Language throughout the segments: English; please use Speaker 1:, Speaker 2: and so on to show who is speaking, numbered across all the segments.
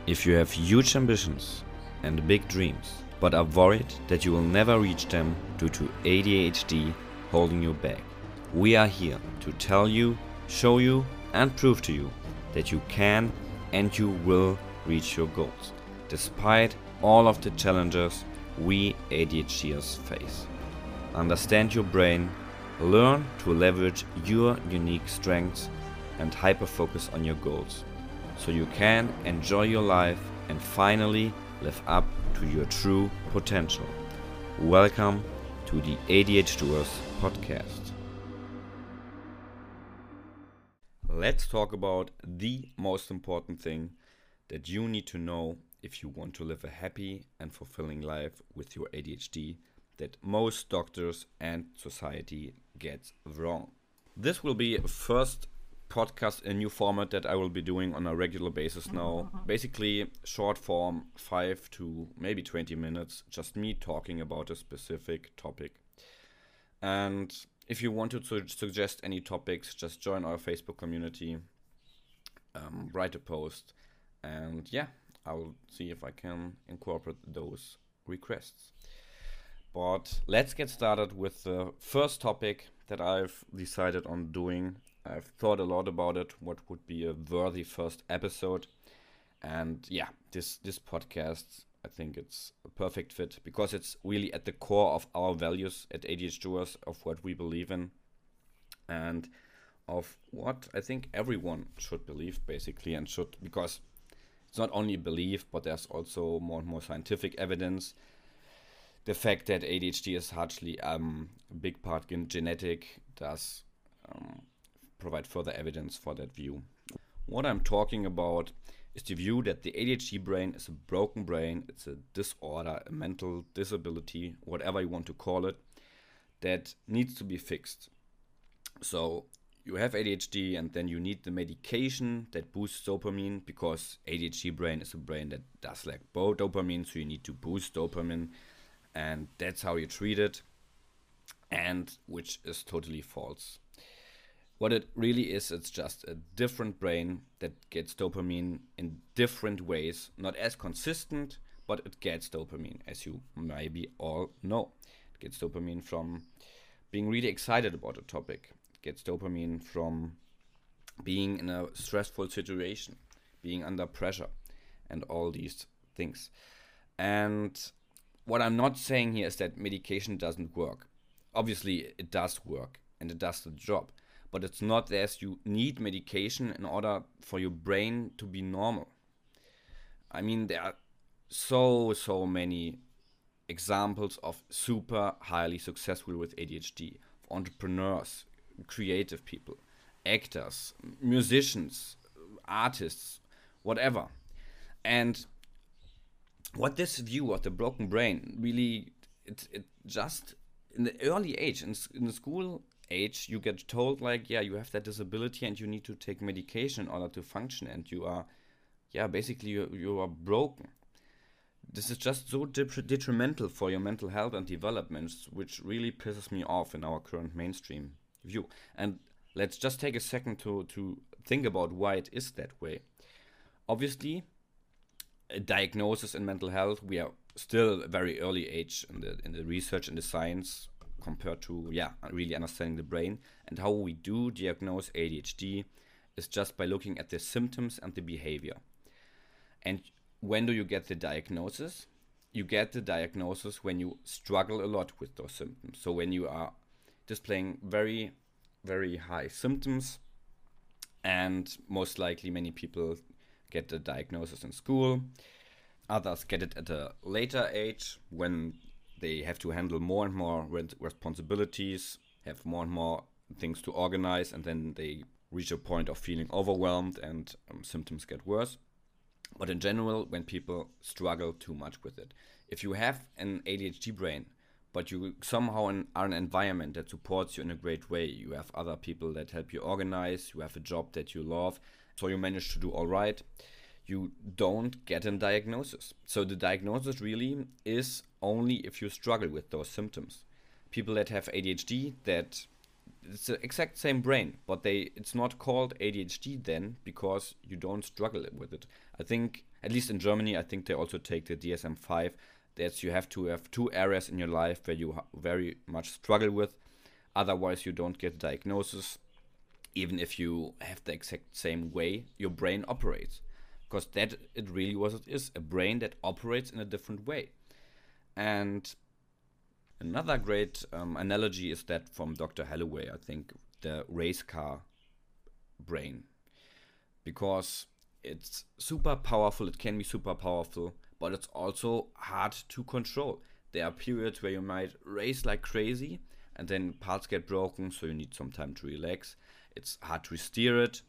Speaker 1: If you have huge ambitions and big dreams, but are worried that you will never reach them due to ADHD holding you back, we are here to tell you, show you, and prove to you that you can and you will reach your goals, despite all of the challenges we ADHDers face. Understand your brain, learn to leverage your unique strengths, and hyper-focus on your goals, so you can enjoy your life and finally live up to your true potential. Welcome to the ADHDers podcast. Let's talk about the most important thing that you need to know if you want to live a happy and fulfilling life with your ADHD that most doctors and society gets wrong. This will be a first podcast, a new format that I will be doing on a regular basis now. Basically short form, 5 to maybe 20 minutes, just me talking about a specific topic. And if you want to suggest any topics, just join our Facebook community, write a post, and yeah, I will see if I can incorporate those requests. But let's get started with the first topic that I've decided on doing. I've thought a lot about it, what would be a worthy first episode. And yeah, this podcast, I think it's a perfect fit because it's really at the core of our values at ADHDers, of what we believe in, and of what I think everyone should believe, basically, and should, because it's not only a belief, but there's also more and more scientific evidence. The fact that ADHD is largely a big part genetic does provide further evidence for that view. What I'm talking about is the view that the ADHD brain is a broken brain, it's a disorder, a mental disability, whatever you want to call it, that needs to be fixed. So you have ADHD and then you need the medication that boosts dopamine, because ADHD brain is a brain that does lack dopamine, so you need to boost dopamine, and that's how you treat it, and which is totally false. What it really is, it's just a different brain that gets dopamine in different ways, not as consistent, but it gets dopamine, as you maybe all know. It gets dopamine from being really excited about a topic. It gets dopamine from being in a stressful situation, being under pressure, and all these things. And what I'm not saying here is that medication doesn't work. Obviously, it does work, and it does the job. But it's not as you need medication in order for your brain to be normal. I mean, there are so many examples of super highly successful with ADHD, entrepreneurs, creative people, actors, musicians, artists, whatever. And what this view of the broken brain really, it just in the early age, in the school age, you get told like, yeah, you have that disability and you need to take medication in order to function, and you are, yeah, basically you are broken. This is just so detrimental for your mental health and development, which really pisses me off in our current mainstream view. And let's just take a second to think about why it is that way. Obviously, a diagnosis in mental health, we are still a very early age in the research and the science compared to really understanding the brain. And how we do diagnose ADHD is just by looking at the symptoms and the behavior. And when do you get the diagnosis? You get the diagnosis when you struggle a lot with those symptoms. So when you are displaying very, very high symptoms, and most likely many people get the diagnosis in school. Others get it at a later age when they have to handle more and more responsibilities, have more and more things to organize, and then they reach a point of feeling overwhelmed and symptoms get worse. But in general, when people struggle too much with it, if you have an ADHD brain, but you somehow are in an environment that supports you in a great way, you have other people that help you organize, you have a job that you love, so you manage to do all right, you don't get a diagnosis. So the diagnosis really is only if you struggle with those symptoms. People that have ADHD, that it's the exact same brain, but it's not called ADHD then because you don't struggle with it. I think At least in Germany, I think they also take the DSM-5. That you have to have 2 areas in your life where you very much struggle with. Otherwise, you don't get a diagnosis, even if you have the exact same way your brain operates. Because that it really was it is a brain that operates in a different way. And another great analogy is that from Dr. Holloway, I think, the race car brain. Because it's super powerful, it can be super powerful, but it's also hard to control. There are periods where you might race like crazy and then parts get broken, so you need some time to relax. It's hard to steer it.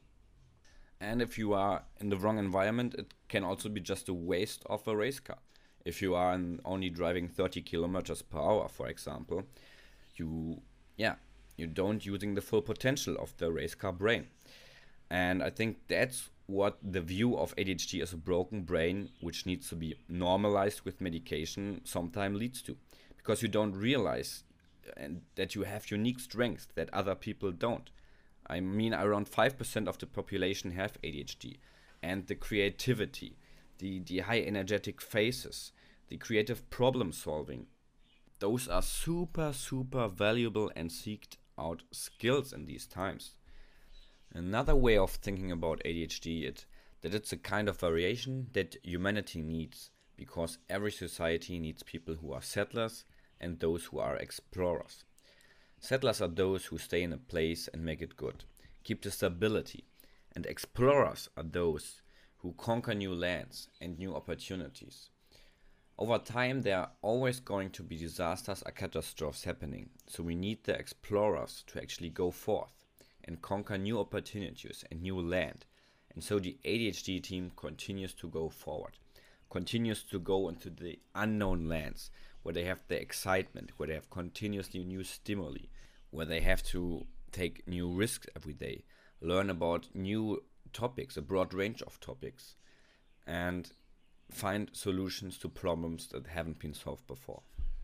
Speaker 1: And if you are in the wrong environment, it can also be just a waste of a race car. If you are only driving 30 kilometers per hour, for example, you yeah, you don't using the full potential of the race car brain. And I think that's what the view of ADHD as a broken brain, which needs to be normalized with medication, sometimes leads to. Because you don't realize and that you have unique strengths that other people don't. I mean, around 5% of the population have ADHD. And the creativity, the high energetic phases, the creative problem solving, those are super, super valuable and seeked out skills in these times. Another way of thinking about ADHD is that it's a kind of variation that humanity needs, because every society needs people who are settlers and those who are explorers. Settlers are those who stay in a place and make it good, keep the stability, and explorers are those who conquer new lands and new opportunities. Over time, there are always going to be disasters or catastrophes happening, so we need the explorers to actually go forth and conquer new opportunities and new land. And so the ADHD team continues to go forward, continues to go into the unknown lands where they have the excitement, where they have continuously new stimuli, where they have to take new risks every day, learn about new topics, a broad range of topics, and find solutions to problems that haven't been solved before.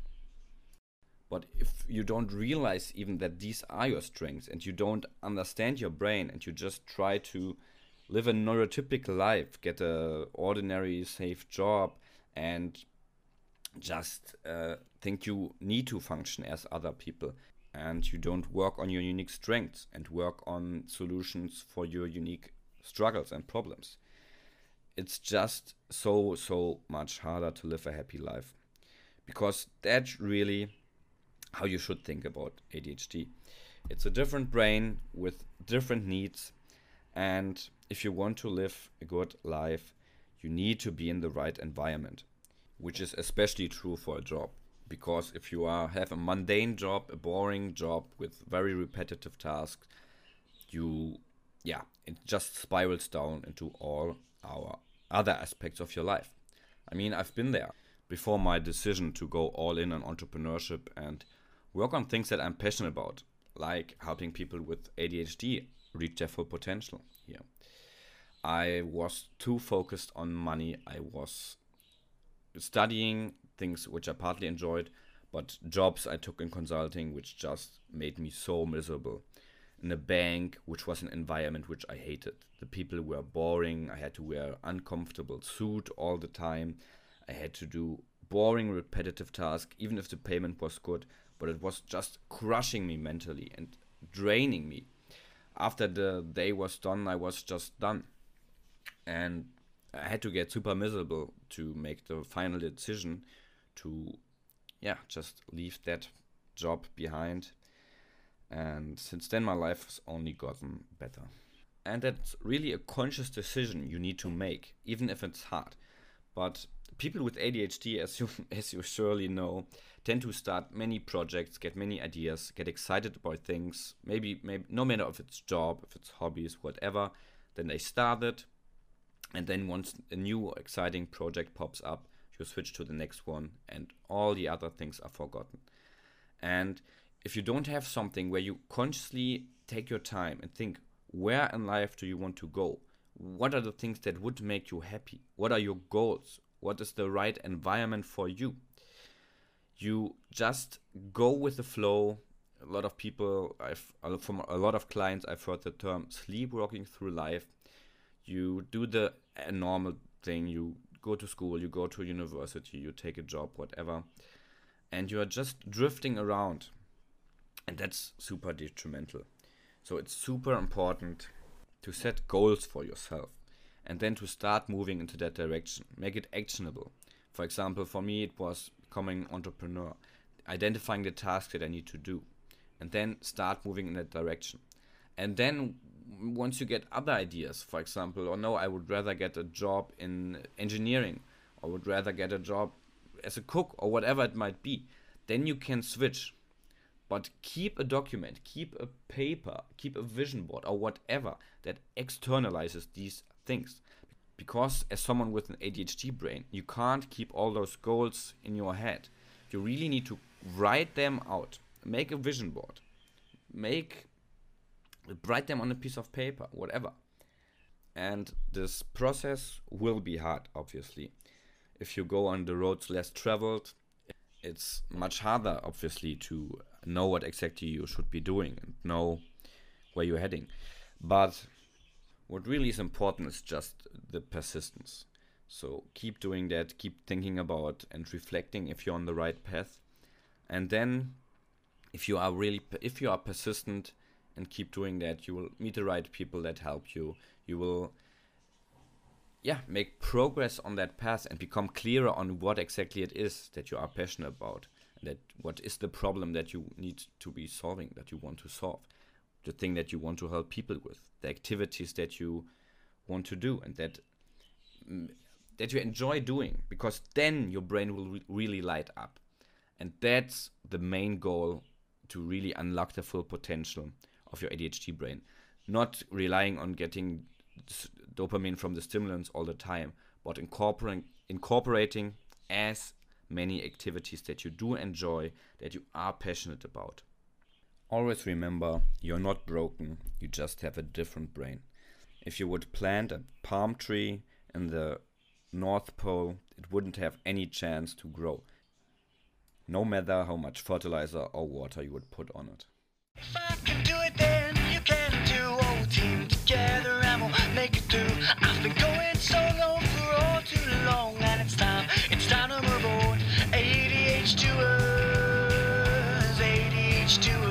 Speaker 1: But if you don't realize even that these are your strengths and you don't understand your brain and you just try to live a neurotypical life, get a ordinary safe job, and just think you need to function as other people, and you don't work on your unique strengths and work on solutions for your unique struggles and problems, it's just so much harder to live a happy life. Because that's really how you should think about ADHD. It's a different brain with different needs, and if you want to live a good life, you need to be in the right environment, which is especially true for a job. Because if you have a mundane job, a boring job with very repetitive tasks, you, it just spirals down into all our other aspects of your life. I mean, I've been there before my decision to go all in on entrepreneurship and work on things that I'm passionate about, like helping people with ADHD reach their full potential here. I was too focused on money. I was studying things which I partly enjoyed, but jobs I took in consulting which just made me so miserable. In a bank, which was an environment which I hated. The people were boring. I had to wear uncomfortable suit all the time. I had to do boring, repetitive tasks, even if the payment was good. But it was just crushing me mentally and draining me. After the day was done, I was just done. And I had to get super miserable to make the final decision to, just leave that job behind. And since then, my life has only gotten better. And that's really a conscious decision you need to make, even if it's hard. But people with ADHD, as you surely know, tend to start many projects, get many ideas, get excited about things, maybe no matter if it's job, if it's hobbies, whatever. Then they start it, and then once a new exciting project pops up, you switch to the next one, and all the other things are forgotten. And if you don't have something where you consciously take your time and think, where in life do you want to go? What are the things that would make you happy? What are your goals? What is the right environment for you? You just go with the flow. A lot of people, from a lot of clients, I've heard the term sleepwalking through life. You do the normal thing. You go to school, you go to university, you take a job, whatever, and you are just drifting around, and that's super detrimental. So it's super important to set goals for yourself and then to start moving into that direction. Make it actionable. For example, for me, it was becoming an entrepreneur, identifying the tasks that I need to do, and then start moving in that direction. And then once you get other ideas, for example, or no, I would rather get a job in engineering, or would rather get a job as a cook, or whatever it might be, then you can switch. But keep a document, keep a paper, keep a vision board, or whatever that externalizes these things. Because as someone with an ADHD brain, you can't keep all those goals in your head. You really need to write them out. Make a vision board. Write them on a piece of paper, whatever. And this process will be hard, obviously. If you go on the roads less traveled, it's much harder, obviously, to know what exactly you should be doing and know where you're heading. But what really is important is just the persistence. So keep doing that, keep thinking about and reflecting if you're on the right path. And then if you are persistent and keep doing that, you will meet the right people that help you. You will make progress on that path and become clearer on what exactly it is that you are passionate about, and that what is the problem that you need to be solving, that you want to solve, the thing that you want to help people with, the activities that you want to do, and that you enjoy doing, because then your brain will really light up. And that's the main goal, to really unlock the full potential of your ADHD brain. Not relying on getting dopamine from the stimulants all the time, but incorporating as many activities that you do enjoy, that you are passionate about. Always remember, you're not broken, you just have a different brain. If you would plant a palm tree in the North Pole, it wouldn't have any chance to grow, no matter how much fertilizer or water you would put on it.
Speaker 2: If I can do it, then you can too. Whole team together and we'll make it through. I've been going solo for all too long, and it's time to move on. ADHDers, ADHDers.